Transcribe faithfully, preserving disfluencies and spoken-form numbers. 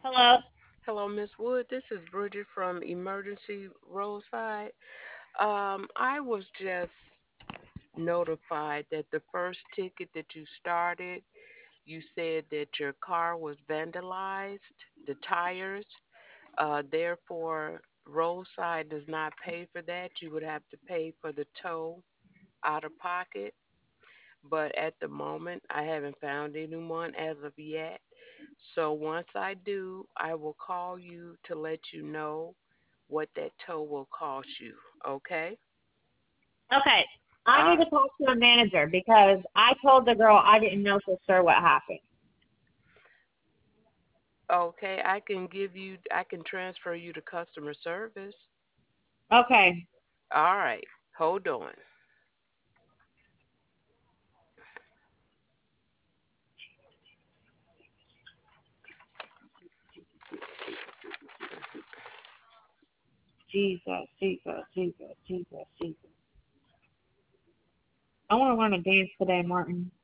Hello. Hello, Miss Wood. This is Bridget from Emergency Roadside. Um, I was just notified that the first ticket that you started, you said that your car was vandalized, the tires. Uh, therefore, Roadside does not pay for that. You would have to pay for the tow out of pocket. But at the moment, I haven't found anyone as of yet. So once I do, I will call you to let you know what that tow will cost you. Okay? Okay. I Uh, need to talk to a manager because I told the girl I didn't know for sure what happened. okay, I can give you, I can transfer you to customer service. Okay. All right, hold on. Jesus, Jesus, Jesus, Jesus, Jesus. I want to learn to dance today, Martin.